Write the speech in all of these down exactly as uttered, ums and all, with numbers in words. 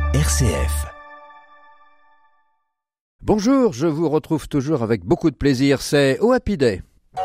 R C F. Bonjour, je vous retrouve toujours avec beaucoup de plaisir, c'est Oh Happy Day.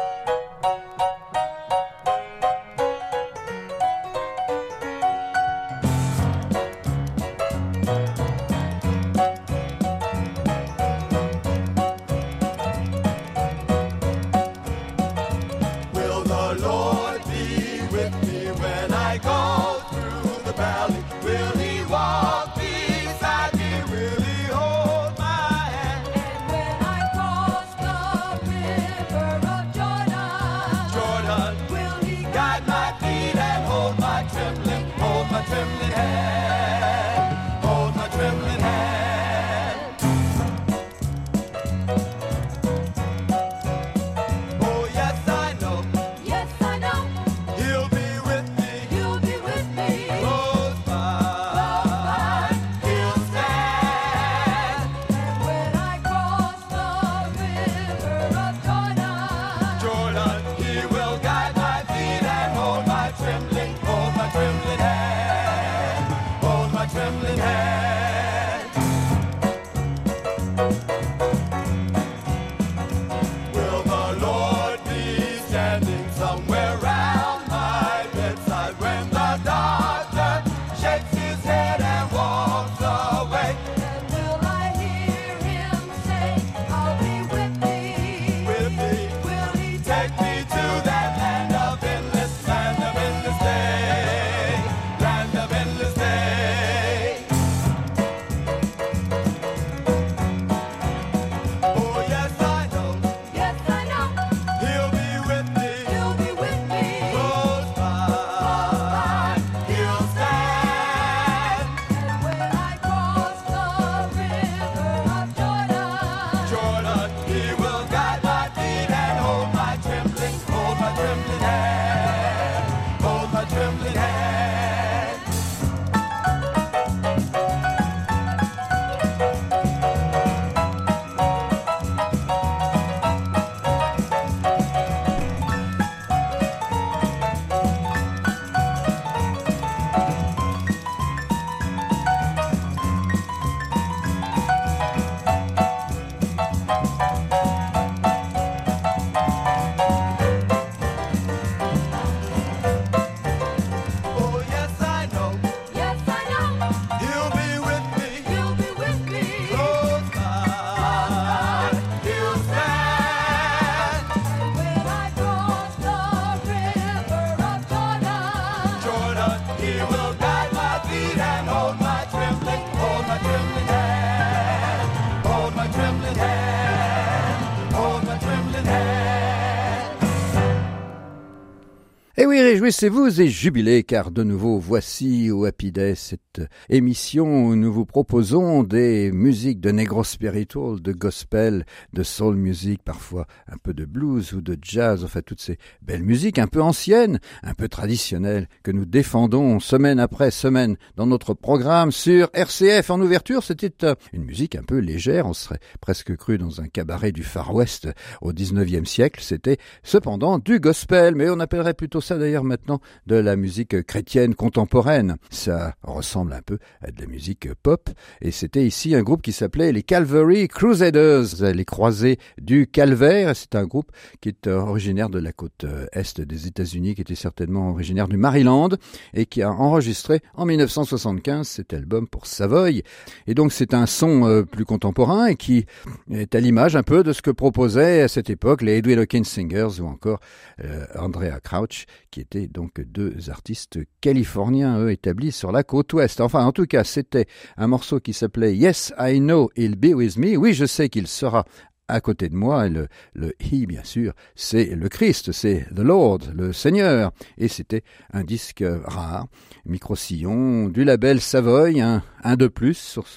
Et oui, réjouissez-vous et jubilez, car de nouveau, voici au Happy Day, cette émission où nous vous proposons des musiques de negro spiritual, de gospel, de soul music, parfois un peu de blues ou de jazz, enfin toutes ces belles musiques un peu anciennes, un peu traditionnelles, que nous défendons semaine après semaine dans notre programme sur R C F. En ouverture, c'était une musique un peu légère, on serait presque cru dans un cabaret du Far West au dix-neuvième siècle, c'était cependant du gospel, mais on appellerait plutôt ça d'ailleurs maintenant de la musique chrétienne contemporaine. Ça ressemble un peu à de la musique pop, et c'était ici un groupe qui s'appelait les Calvary Crusaders, les croisés du calvaire. C'est un groupe qui est originaire de la côte est des États-Unis, qui était certainement originaire du Maryland, et qui a enregistré en dix-neuf cent soixante-quinze cet album pour Savoy. Et donc c'est un son euh, plus contemporain et qui est à l'image un peu de ce que proposaient à cette époque les Edwin Hawkins Singers ou encore euh, Andrea Crouch, qui étaient donc deux artistes californiens, eux, établis sur la côte ouest. Enfin, en tout cas, c'était un morceau qui s'appelait « Yes, I know he'll be with me ». Oui, je sais qu'il sera à côté de moi. Et le, le « he », bien sûr, c'est le Christ, c'est « the Lord », le Seigneur. Et c'était un disque rare, micro-sillon, du label Savoy, un, un de plus sur ce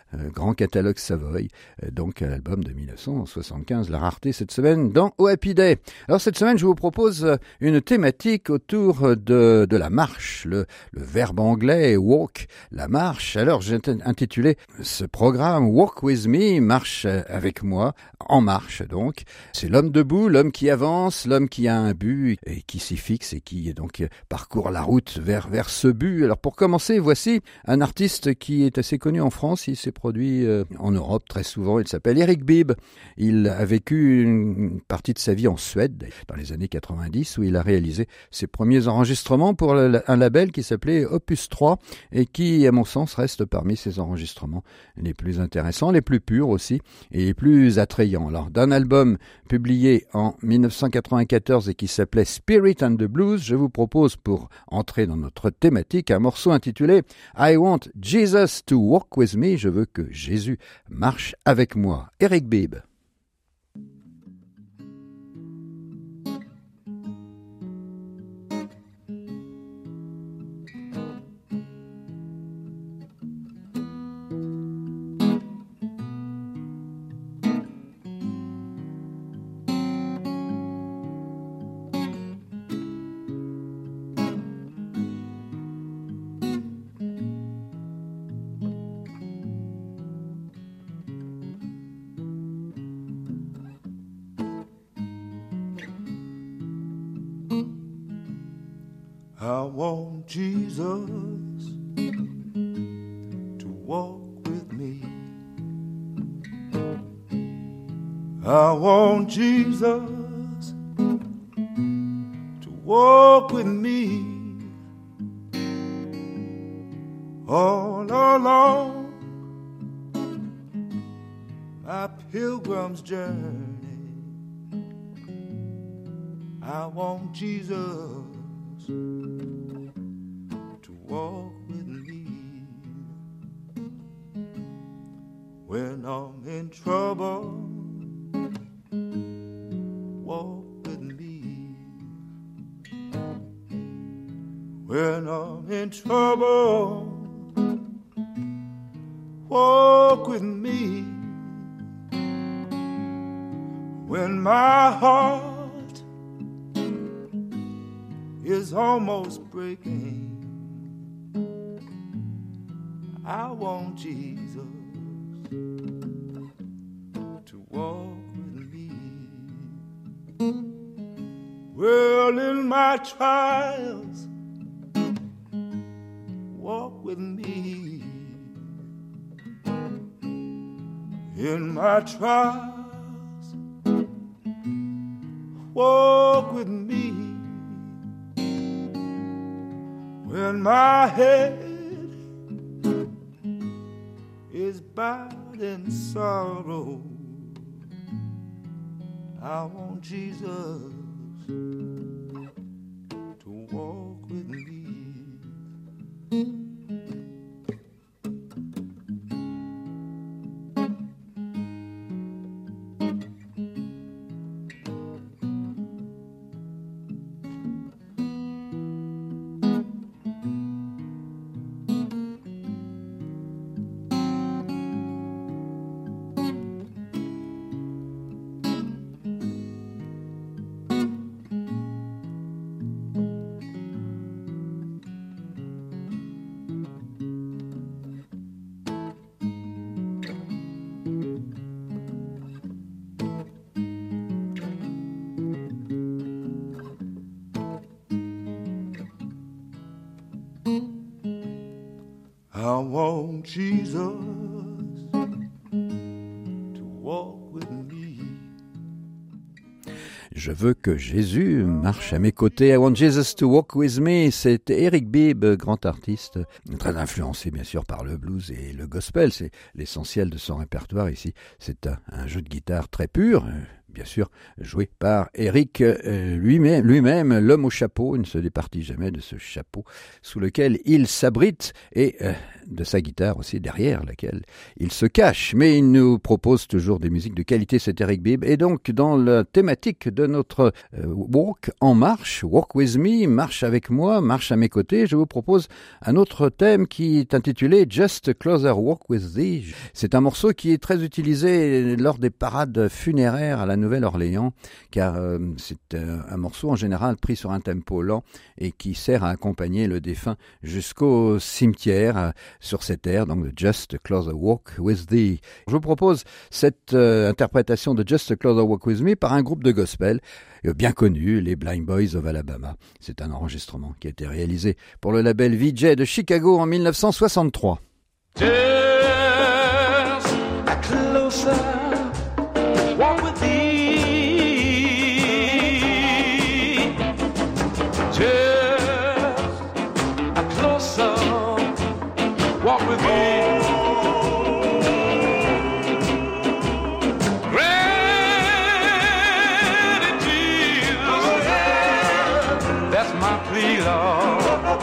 euh, grand catalogue Savoy, euh, donc à l'album de mille neuf cent soixante-quinze, la rareté cette semaine dans O Happy Day. Alors cette semaine, je vous propose une thématique autour de, de la marche, le, le verbe anglais walk, la marche. Alors j'ai intitulé ce programme Walk With Me, marche avec moi, en marche donc. C'est l'homme debout, l'homme qui avance, l'homme qui a un but et qui s'y fixe et qui donc parcourt la route vers, vers ce but. Alors pour commencer, voici un artiste qui est assez connu en France. Il s'est produit euh, en Europe très souvent. Il s'appelle Eric Bibb. Il a vécu une partie de sa vie en Suède dans les années quatre-vingt-dix où il a réalisé ses premiers enregistrements pour un label qui s'appelait Opus trois et qui, à mon sens, reste parmi ses enregistrements les plus intéressants, les plus purs aussi et les plus attrayants. Alors d'un album publié en mille neuf cent quatre-vingt-quatorze et qui s'appelait Spirit and the Blues, je vous propose pour entrer dans notre thématique un morceau intitulé I Want Jesus to Walk With Me, je veux que Jésus marche avec moi. Eric Bibb. I want Jesus to walk with me. I want Jesus to walk with me all along my pilgrim's journey. I want Jesus to walk with me when I'm in trouble. Walk with me when I'm in trouble. Walk with me when my heart is almost breaking. I want Jesus to walk with me. Well, in my trials, walk with me. In my trials, walk with me. When my head is bowed in sorrow, I want Jesus to walk with me. I want Jesus to walk with me. Je veux que Jésus marche à mes côtés. I want Jesus to walk with me. C'est Eric Bibb, grand artiste, très influencé bien sûr par le blues et le gospel. C'est l'essentiel de son répertoire ici. C'est un, un jeu de guitare très pur, bien sûr joué par Eric euh, lui-même, lui-même, l'homme au chapeau. Il ne se départit jamais de ce chapeau sous lequel il s'abrite et euh, de sa guitare aussi derrière laquelle il se cache. Mais il nous propose toujours des musiques de qualité, cet Eric Bibb. Et donc dans la thématique de notre euh, Walk en marche, Walk with me, marche avec moi, marche à mes côtés, je vous propose un autre thème qui est intitulé Just Closer Walk with Thee. C'est un morceau qui est très utilisé lors des parades funéraires à la Nouvelle-Orléans, car euh, c'est euh, un morceau en général pris sur un tempo lent et qui sert à accompagner le défunt jusqu'au cimetière euh, sur cette aire, donc Just Closer Walk with Thee. Je vous propose cette euh, interprétation de Just Closer Walk with Me par un groupe de gospel euh, bien connu, les Blind Boys of Alabama. C'est un enregistrement qui a été réalisé pour le label V J de Chicago en dix-neuf cent soixante-trois. Just a closer walk with thee. Just a closer walk with thee. Granted, Jesus, that's my plea, Lord.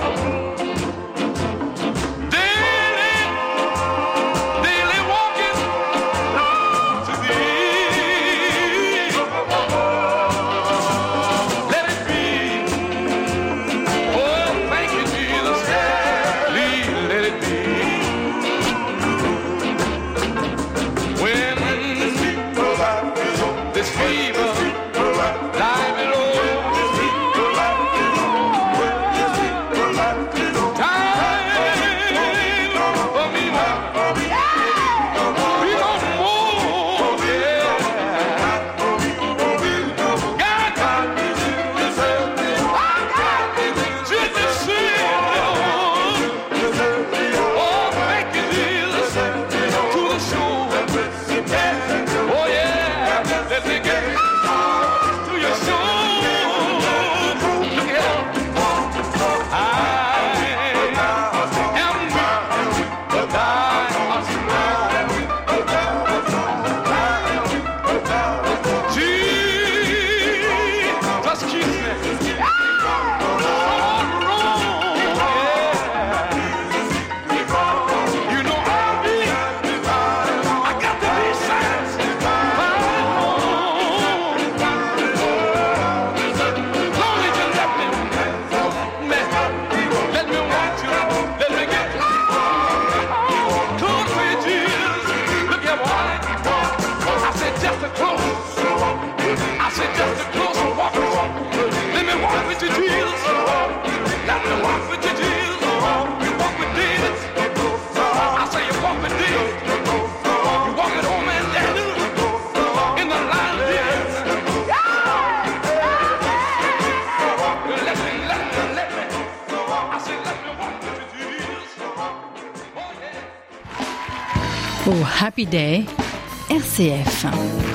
Au Happy Day, R C F.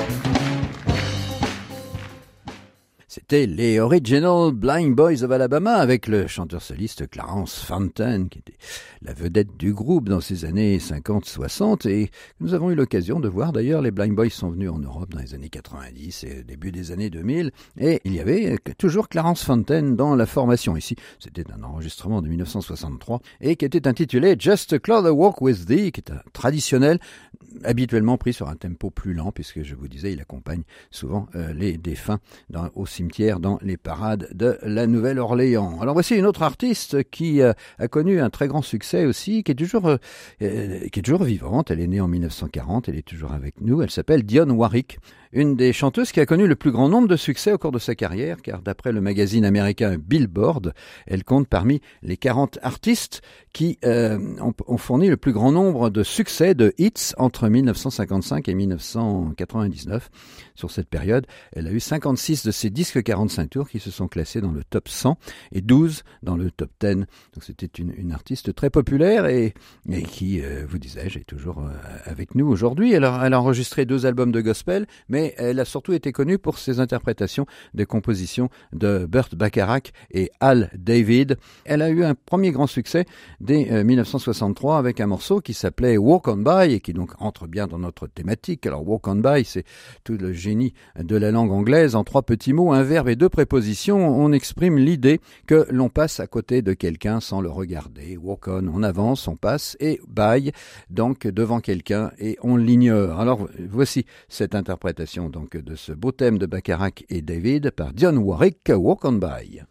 C'était les Original Blind Boys of Alabama avec le chanteur soliste Clarence Fountain qui était la vedette du groupe dans ces années cinquante soixante et nous avons eu l'occasion de voir d'ailleurs. Les Blind Boys sont venus en Europe dans les années quatre-vingt-dix et début des années deux mille et il y avait toujours Clarence Fountain dans la formation. Ici c'était un enregistrement de dix-neuf cent soixante-trois et qui était intitulé Just Closer Walk with Thee, qui est un traditionnel habituellement pris sur un tempo plus lent puisque je vous disais il accompagne souvent euh, les défunts dans, au cimetière dans les parades de la Nouvelle-Orléans. Alors voici une autre artiste qui euh, a connu un très grand succès aussi, qui est toujours euh, euh, qui est toujours vivante. Elle est née en dix-neuf cent quarante, elle est toujours avec nous. Elle s'appelle Dionne Warwick, une des chanteuses qui a connu le plus grand nombre de succès au cours de sa carrière, car d'après le magazine américain Billboard, elle compte parmi les quarante artistes qui euh, ont, ont fourni le plus grand nombre de succès, de hits, entre dix-neuf cent cinquante-cinq et dix-neuf cent quatre-vingt-dix-neuf. Sur cette période, elle a eu cinquante-six de ses disques quarante-cinq tours qui se sont classés dans le top cent et douze dans le top dix. Donc c'était une, une artiste très populaire et, et qui, euh, vous disais-je, est toujours euh, avec nous aujourd'hui. Elle a, elle a enregistré deux albums de gospel, mais mais elle a surtout été connue pour ses interprétations des compositions de Burt Bacharach et Al David. Elle a eu un premier grand succès dès euh, dix-neuf cent soixante-trois avec un morceau qui s'appelait Walk On By et qui donc entre bien dans notre thématique. Alors Walk On By, c'est tout le génie de la langue anglaise. En trois petits mots, un verbe et deux prépositions, on exprime l'idée que l'on passe à côté de quelqu'un sans le regarder. Walk on, on avance, on passe, et by, donc devant quelqu'un et on l'ignore. Alors voici cette interprétation donc de ce beau thème de Bacharach et David par Dionne Warwick, Walk On By.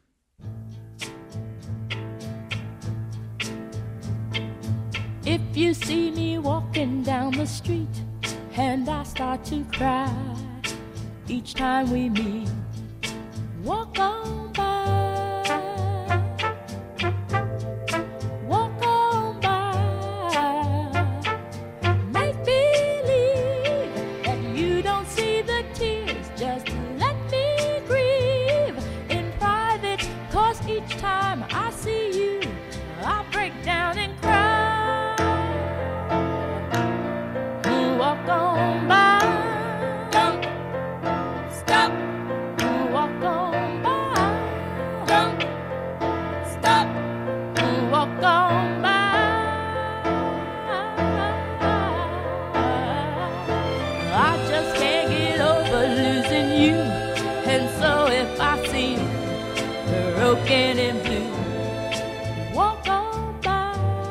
If you see me walking down the street and I start to cry each time we meet, walk on by, walk on by, make believe that you don't see the tears, just let me grieve in private, 'cause each time I see you I break down and cry. Walk on by, don't stop. Walk on by, don't stop. Walk on by. I just can't get over losing you, and so if I seem broken and blue, walk on by.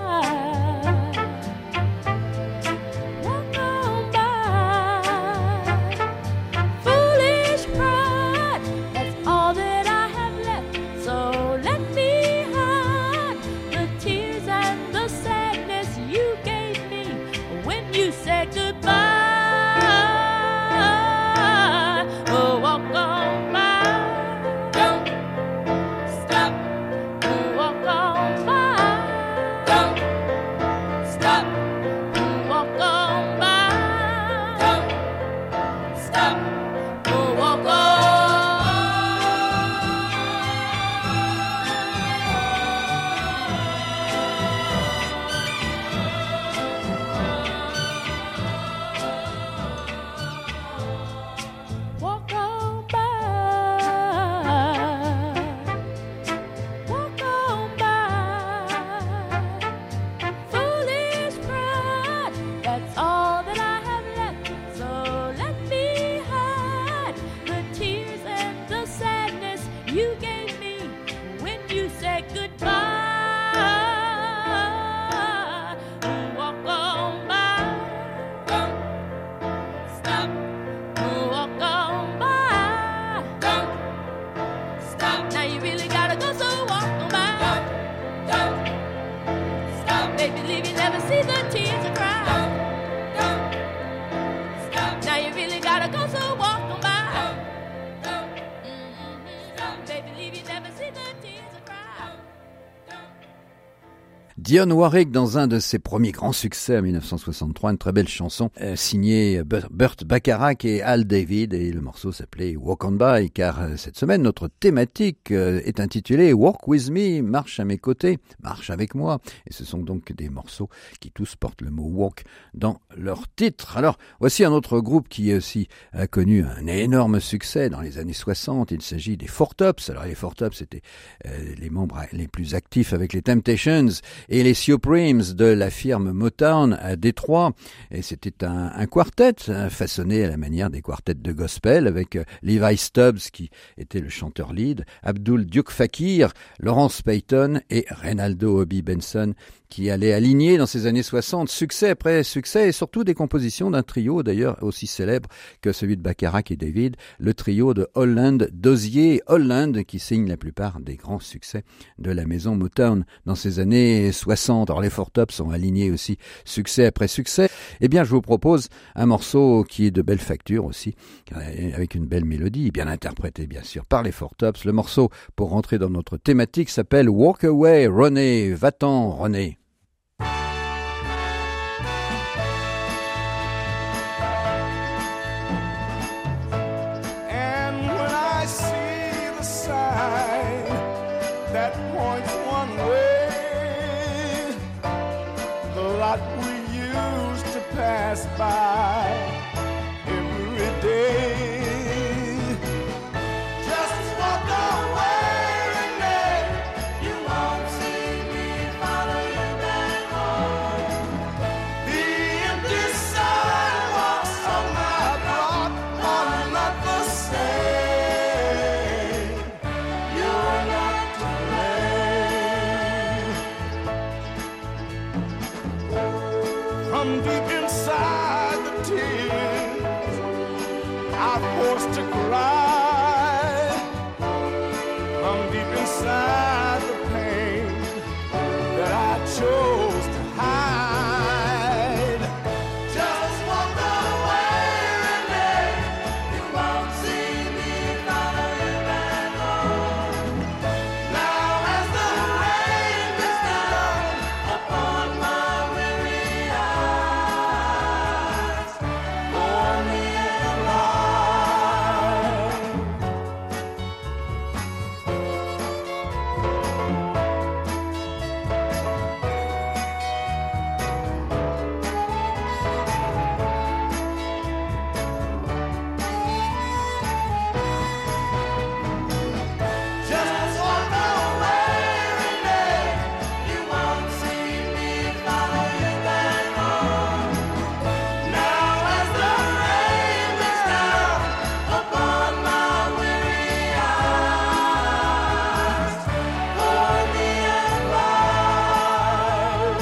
Dionne Warwick dans un de ses premiers grands succès en dix-neuf cent soixante-trois, une très belle chanson euh, signée Burt Bacharach et Al David, et le morceau s'appelait Walk On By, car euh, cette semaine notre thématique euh, est intitulée Walk With Me, marche à mes côtés, marche avec moi, et ce sont donc des morceaux qui tous portent le mot walk dans leur titre. Alors voici un autre groupe qui aussi a connu un énorme succès dans les années soixante, il s'agit des Four Tops. Alors les Four Tops c'était euh, les membres les plus actifs avec les Temptations et les Supremes de la firme Motown à Détroit. Et c'était un, un quartet hein, façonné à la manière des quartets de gospel avec euh, Levi Stubbs qui était le chanteur lead, Abdul Duke Fakir, Lawrence Payton et Reynaldo Hobby Benson qui allait aligner dans ces années soixante succès après succès et surtout des compositions d'un trio d'ailleurs aussi célèbre que celui de Bacharach et David, le trio de Holland, Dozier Holland qui signe la plupart des grands succès de la maison Motown dans ces années soixante. Alors les Four Tops sont alignés aussi succès après succès. Eh bien je vous propose un morceau qui est de belle facture aussi, avec une belle mélodie, bien interprété bien sûr par les Four Tops. Le morceau pour rentrer dans notre thématique s'appelle Walk Away René, va-t'en René. That points one way, the lot we used to pass by every day. from deep inside the tears I forced to cry, from deep inside the pain that I chose to hide. Just walk away, Renee. You won't see me follow you back home. Now as the rain is down upon my weary eyes, pour me a Just walk away, Renee. You won't see me follow you back home. Now as the rain is down upon my weary eyes, pour me a light.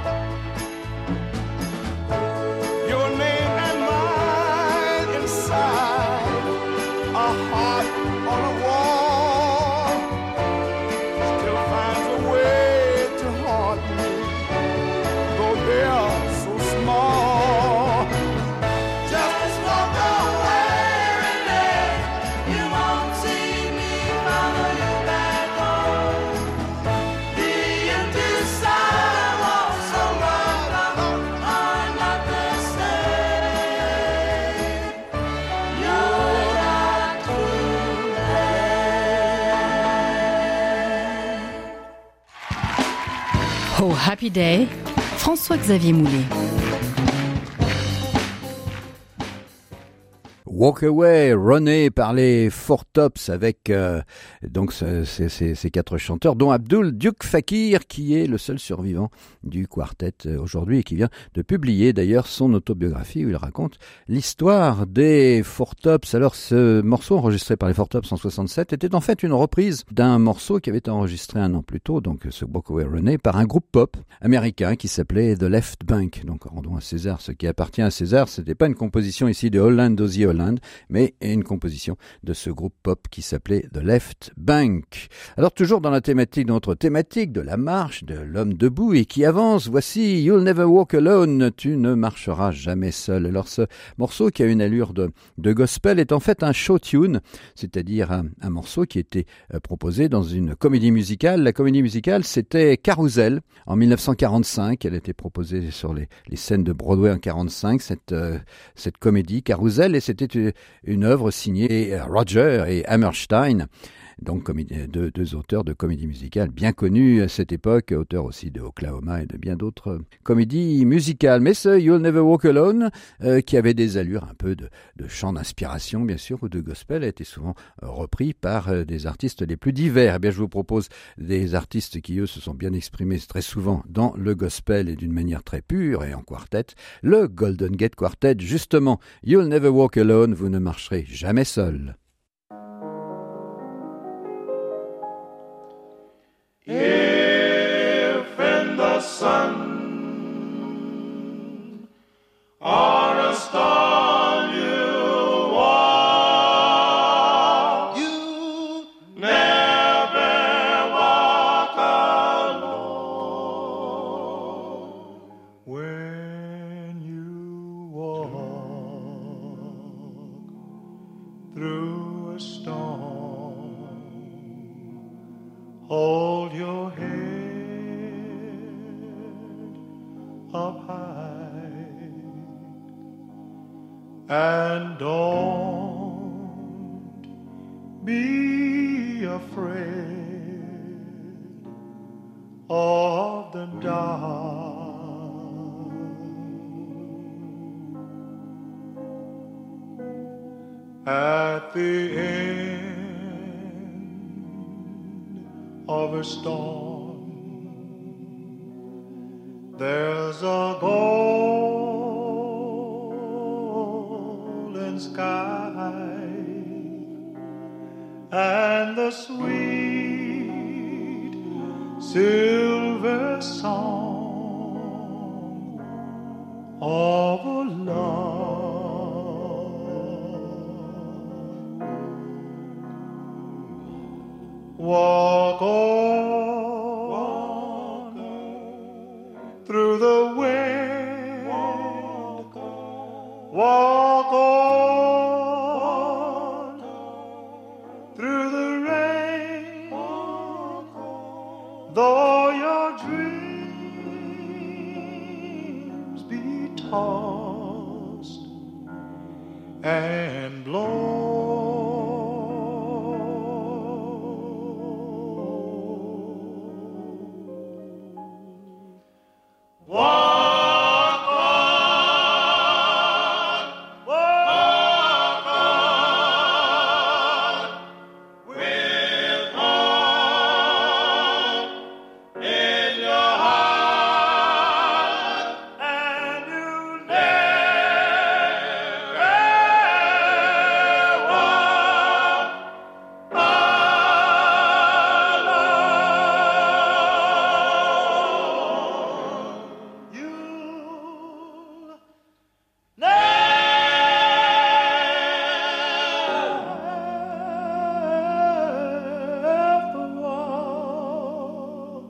Your name and mine inside a heart on a wall still finds a way to haunt me, though they're so small. Just walk away, Renee. You won't see me follow you back home. The empty sidewalks of my life are not the same. You're not to Oh, Happy Day, François-Xavier Moulet. Walk Away, runné par les Four Tops avec euh, donc ce- ces, ces- ces quatre chanteurs, dont Abdul Duke Fakir, qui est le seul survivant du quartet euh, aujourd'hui et qui vient de publier d'ailleurs son autobiographie où il raconte l'histoire des Four Tops. Alors ce morceau enregistré par les Four Tops en soixante-sept était en fait une reprise d'un morceau qui avait été enregistré un an plus tôt, donc ce Walk Away runné par un groupe pop américain qui s'appelait The Left Bank. Donc rendons à César ce qui appartient à César. C'était pas une composition ici de Holland Ozzy Holland, mais une composition de ce groupe pop qui s'appelait The Left Bank. Alors toujours dans la thématique, de notre thématique de la marche, de l'homme debout et qui avance, voici You'll Never Walk Alone, tu ne marcheras jamais seul. Alors ce morceau qui a une allure de, de gospel est en fait un show tune, c'est-à-dire un, un morceau qui était euh, proposé dans une comédie musicale. La comédie musicale, c'était Carousel en mille neuf cent quarante-cinq. Elle a été proposée sur les, les scènes de Broadway en quarante-cinq, cette, euh, cette comédie Carousel, et c'était une, une œuvre signée Roger et Hammerstein, donc comédie- deux, deux auteurs de comédie musicale bien connus à cette époque, auteurs aussi de Oklahoma et de bien d'autres comédies musicales. Mais ce You'll Never Walk Alone, euh, qui avait des allures un peu de, de chant d'inspiration bien sûr, ou de gospel, a été souvent euh, repris par euh, des artistes les plus divers. Eh bien, je vous propose des artistes qui, eux, se sont bien exprimés très souvent dans le gospel et d'une manière très pure et en quartet. Le Golden Gate Quartet, justement, You'll Never Walk Alone, vous ne marcherez jamais seul. If in the sun or a storm you walk, you never walk alone. When you walk through a storm, hold your head up high and don't be afraid of the dark. At the end of a storm, there's a golden sky and the sweet silver song of a love. Walk on, walk on through the wind, walk on, walk on through the rain, walk on, though your dreams be tossed and blown. Walk on, walk on, with hope in your heart, and you never walk alone. You'll never walk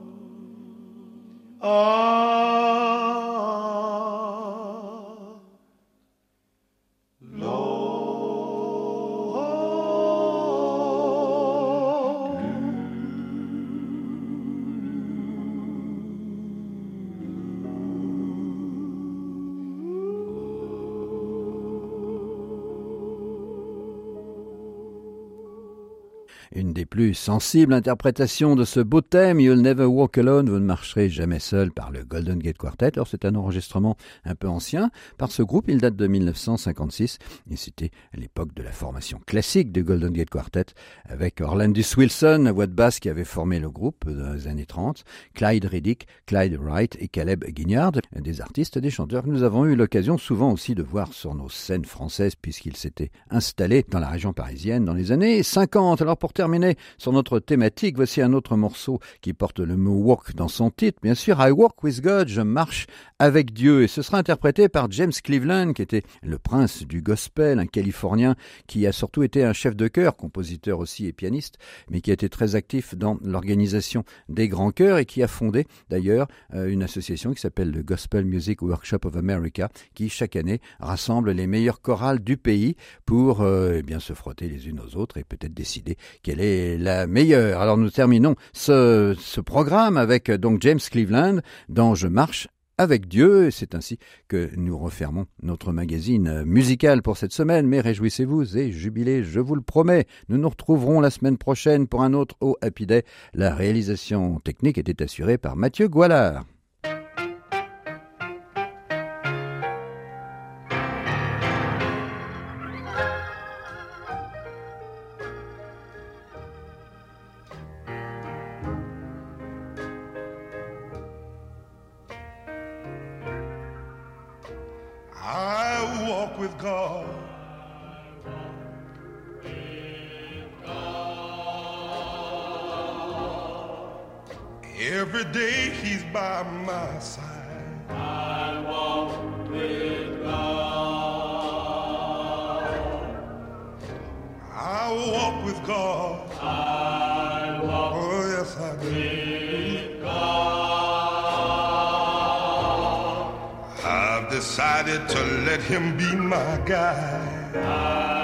Une des plus sensibles interprétations de ce beau thème, You'll Never Walk Alone, vous ne marcherez jamais seul, par le Golden Gate Quartet. Alors c'est un enregistrement un peu ancien par ce groupe, il date de mille neuf cent cinquante-six et c'était à l'époque de la formation classique du Golden Gate Quartet avec Orlandus Wilson, à voix de basse, qui avait formé le groupe dans les années trente, Clyde Riddick, Clyde Wright et Caleb Guignard, des artistes, des chanteurs que nous avons eu l'occasion souvent aussi de voir sur nos scènes françaises puisqu'ils s'étaient installés dans la région parisienne dans les années cinquante. Alors pour terminer sur notre thématique, voici un autre morceau qui porte le mot walk dans son titre. Bien sûr, I Walk with God, je marche avec Dieu. Et ce sera interprété par James Cleveland, qui était le prince du gospel, un Californien qui a surtout été un chef de chœur, compositeur aussi et pianiste, mais qui a été très actif dans l'organisation des grands chœurs et qui a fondé d'ailleurs une association qui s'appelle le Gospel Music Workshop of America, qui chaque année rassemble les meilleures chorales du pays pour euh, eh bien se frotter les unes aux autres et peut-être décider quelle est la meilleure. Alors nous terminons ce, ce programme avec donc James Cleveland dans Je marche avec Dieu. C'est ainsi que nous refermons notre magazine musical pour cette semaine. Mais réjouissez-vous et jubilez, je vous le promets. Nous nous retrouverons la semaine prochaine pour un autre Oh Happy Day. La réalisation technique était assurée par Mathieu Goualard. I walk with God. Every day He's by my side. I walk with God. I walk with God. I walk Oh yes, I do. with God. I've decided to let Him be my guide. I